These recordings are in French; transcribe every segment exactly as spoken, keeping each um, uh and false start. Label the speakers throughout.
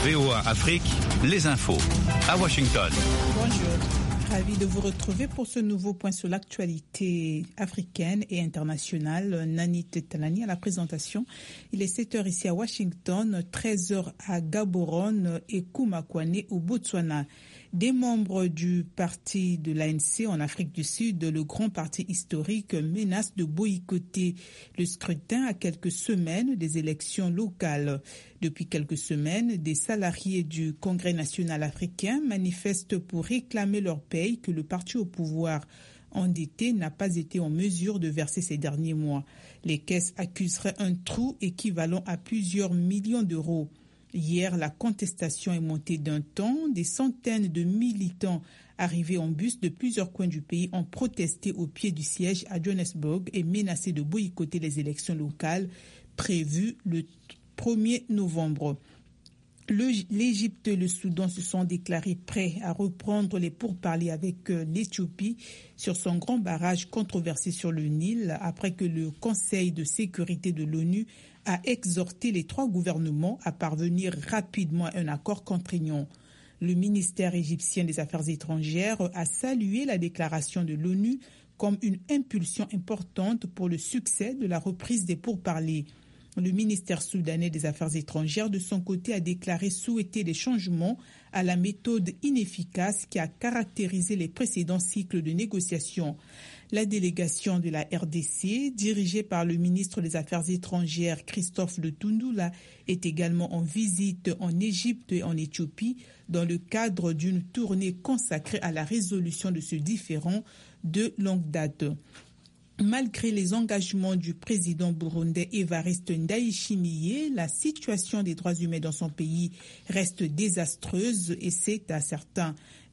Speaker 1: V O A Afrique, les infos à Washington.
Speaker 2: Bonjour, ravi de vous retrouver pour ce nouveau point sur l'actualité africaine et internationale. Nani Tetalani à la présentation. Il est sept heures ici à Washington, treize heures à Gaborone et Koumakwane au Botswana. Des membres du parti de l'A N C en Afrique du Sud, le grand parti historique, menacent de boycotter le scrutin à quelques semaines des élections locales. Depuis quelques semaines, des salariés du Congrès national africain manifestent pour réclamer leur paye que le parti au pouvoir endetté n'a pas été en mesure de verser ces derniers mois. Les caisses accuseraient un trou équivalent à plusieurs millions d'euros. Hier, la contestation est montée d'un ton. Des centaines de militants arrivés en bus de plusieurs coins du pays ont protesté au pied du siège à Johannesburg et menacé de boycotter les élections locales prévues le premier novembre. Le, L'Égypte et le Soudan se sont déclarés prêts à reprendre les pourparlers avec l'Éthiopie sur son grand barrage controversé sur le Nil après que le Conseil de sécurité de l'ONU a exhorté les trois gouvernements à parvenir rapidement à un accord contraignant. Le ministère égyptien des Affaires étrangères a salué la déclaration de l'ONU comme une impulsion importante pour le succès de la reprise des pourparlers. Le ministère soudanais des Affaires étrangères, de son côté, a déclaré souhaiter des changements à la méthode inefficace qui a caractérisé les précédents cycles de négociations. La délégation de la R D C, dirigée par le ministre des Affaires étrangères Christophe Lutundula, est également en visite en Égypte et en Éthiopie dans le cadre d'une tournée consacrée à la résolution de ce différend de longue date. Malgré les engagements du président burundais Evariste Ndayishimiye, la situation des droits humains dans son pays reste désastreuse et s'est à certains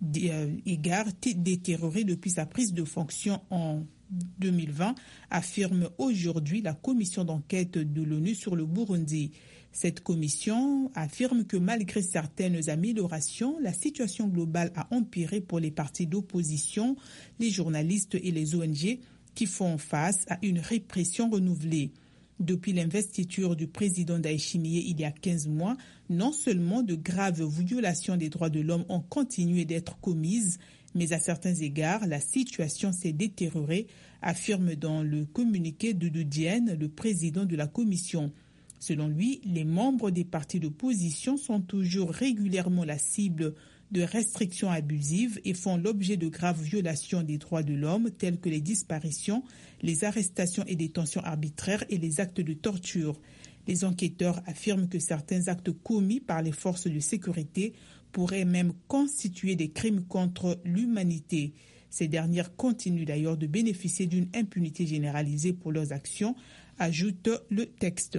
Speaker 2: égards détériorée depuis sa prise de fonction en deux mille vingt, affirme aujourd'hui la commission d'enquête de l'ONU sur le Burundi. Cette commission affirme que malgré certaines améliorations, la situation globale a empiré pour les partis d'opposition, les journalistes et les O N G qui font face à une répression renouvelée. Depuis l'investiture du président Ndayishimiye il y a quinze mois, non seulement de graves violations des droits de l'homme ont continué d'être commises, mais à certains égards, la situation s'est détériorée, affirme dans le communiqué Doudou Diène, le président de la commission. Selon lui, les membres des partis d'opposition sont toujours régulièrement la cible de restrictions abusives et font l'objet de graves violations des droits de l'homme telles que les disparitions, les arrestations et détentions arbitraires et les actes de torture. Les enquêteurs affirment que certains actes commis par les forces de sécurité pourraient même constituer des crimes contre l'humanité. Ces dernières continuent d'ailleurs de bénéficier d'une impunité généralisée pour leurs actions, ajoute le texte.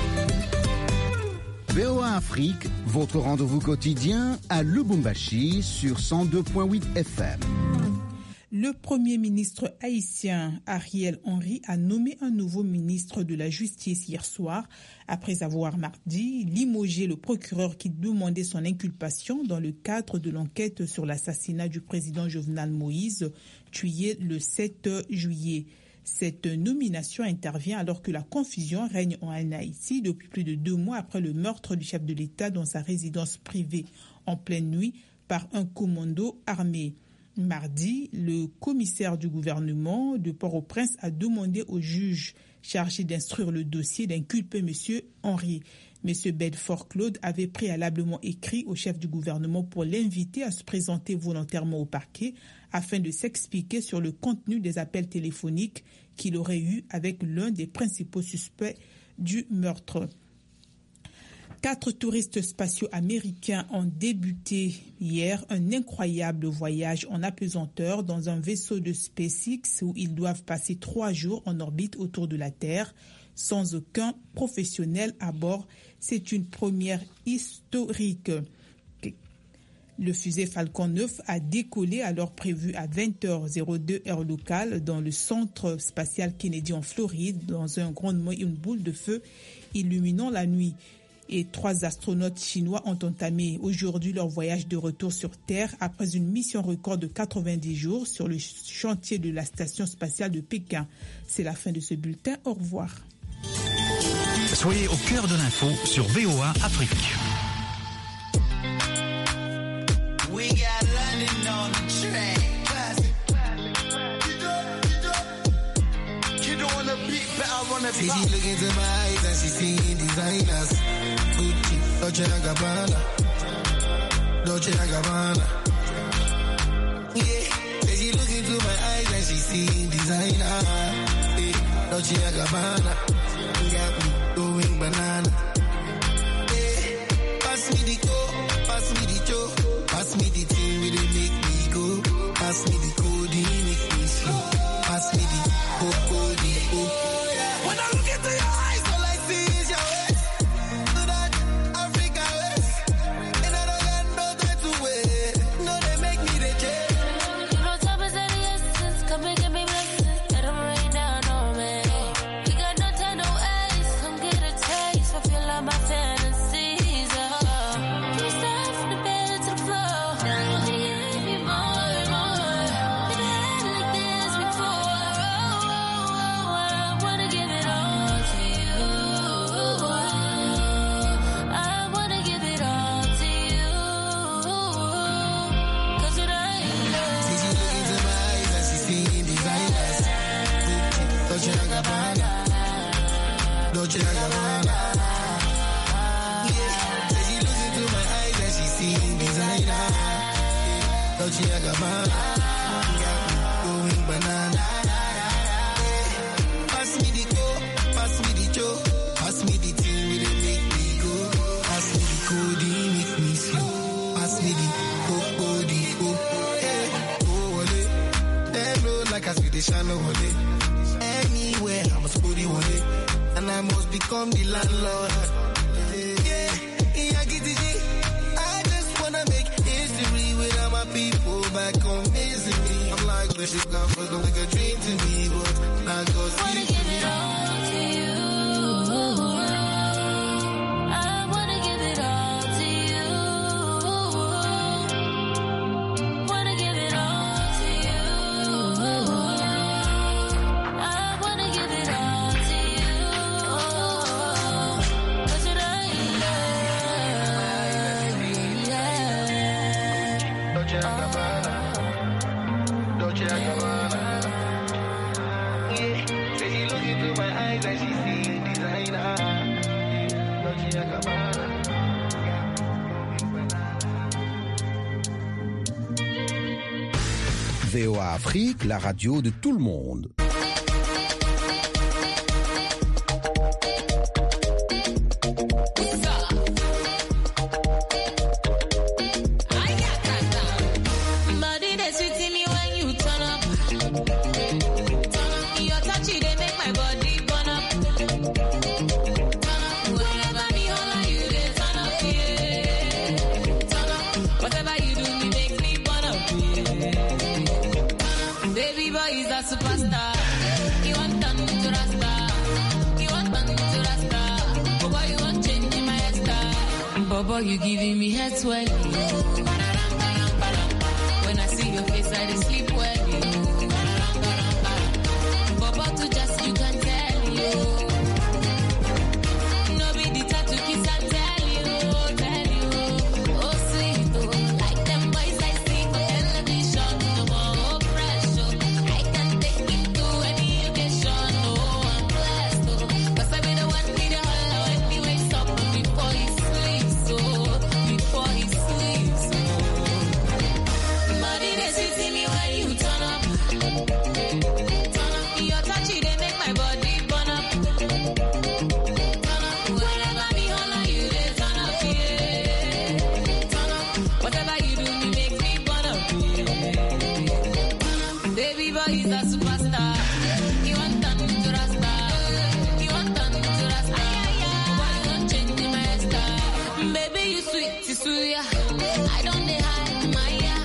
Speaker 3: V O A Afrique, votre rendez-vous quotidien à Lubumbashi sur cent deux virgule huit F M.
Speaker 2: Le Premier ministre haïtien Ariel Henry a nommé un nouveau ministre de la Justice hier soir, après avoir mardi limogé le procureur qui demandait son inculpation dans le cadre de l'enquête sur l'assassinat du président Jovenel Moïse, tué le sept juillet. Cette nomination intervient alors que la confusion règne en Haïti depuis plus de deux mois après le meurtre du chef de l'État dans sa résidence privée en pleine nuit par un commando armé. Mardi, le commissaire du gouvernement de Port-au-Prince a demandé au juge chargé d'instruire le dossier d'inculper M. Henry. M. Bedford Claude avait préalablement écrit au chef du gouvernement pour l'inviter à se présenter volontairement au parquet afin de s'expliquer sur le contenu des appels téléphoniques qu'il aurait eus avec l'un des principaux suspects du meurtre. Quatre touristes spatiaux américains ont débuté hier un incroyable voyage en apesanteur dans un vaisseau de SpaceX où ils doivent passer trois jours en orbite autour de la Terre sans aucun professionnel à bord. C'est une première historique. Le fusée Falcon neuf a décollé à l'heure prévue à vingt heures deux heure locale dans le centre spatial Kennedy en Floride, dans un grondement et une boule de feu illuminant la nuit. Et trois astronautes chinois ont entamé aujourd'hui leur voyage de retour sur Terre après une mission record de quatre-vingt-dix jours sur le chantier de la station spatiale de Pékin. C'est la fin de ce bulletin. Au revoir.
Speaker 1: Soyez au cœur de l'info sur V O A Afrique.
Speaker 4: Say she look into my eyes and she seeing designers. Gucci, Dolce and Gabbana, Dolce and Gabbana. Yeah, say she look into my eyes and she seeing designer. Hey, Dolce and Gabbana, got me going banana. Hey, pass me the coke, pass me the choke, pass me the thing where they make me go. Pass me the codeine, make me slow. Pass me the codeine. When I look into your eyes, all I see is your waist. To that Africa waist. And I don't got no time to wait. No, they make me the change.
Speaker 5: You know time is of the essence. Come and give me blessings. Let them rain down on me. We got no time, no waste. Come get a taste. I feel like my fantasies are. Can we start from the bed to the floor? Now you give me more and more. Never had it like this before. I wanna give it all to you. I wanna give it all to you. 'Cause tonight,
Speaker 4: See, she look into my eyes and she seeing designers. Gucci, Dolce and Gabbana, Dolce and Gabbana. Yeah, say she look into my eyes and she seeing designer. Dolce and Gabbana, got me going banana. Yeah, pass me the coke, pass me the choke, pass me the thing where they make me go. Pass me the codeine, make me slow. Pass me the coke, codeine, oh, yeah. Oh, wale, damn low like I see the shine wale. Anywhere I'm a spooty wale, and I must become the landlord. Yeah, yeah, get the G. I just wanna make history with all my people back home missing me. I'm like, this shit got fucked up like a dream to me, but I go
Speaker 5: wanna
Speaker 4: sleep.
Speaker 5: give it all to you. I wanna give it all to you. Wanna give it all to you. I wanna give it all to you. 'Cause tonight, yeah.
Speaker 4: Dolce and Gabbana, Dolce and Gabbana. Yeah, say she look into my eyes and she seeing designer. Dolce and Gabbana.
Speaker 3: V O A Afrique, la radio de tout le monde.
Speaker 5: Body they sweet in me when you turn up. Turn up. Your touch they make my body burn up. Turn up. Whenever me holla you they turn up, yeah. Turn up. Whatever you do me make me burn up, yeah. Baby boy is a superstar. You want done to rasta. You want done to rasta. Boy you want change my hairstyle. Bobo you giving me head swelling. When I see your face, I dey sleep well. Bobo to just you can tell you. No be the type to kiss and tell you, tell you. Oh sweet, oh, like them boys I see for television. No more pressure. I can take it to any occasion. Oh, I'm blessed, oh, 'cause I be the one need a holler when he wakes up before he sleeps, oh, before he sleeps, oh. Body they sweet in me when you turn up. Turn up. Your touch they make my body burn up. Turn up. Whenever me holla you they turn up, yeah. Turn up. Whatever you do me make me burn up, yeah. Baby boy is a superstar. You want done to rasta. You want done to rasta. Why you want change my style? Baby you sweet, you sweet, yeah. I don't dey hide my yeah.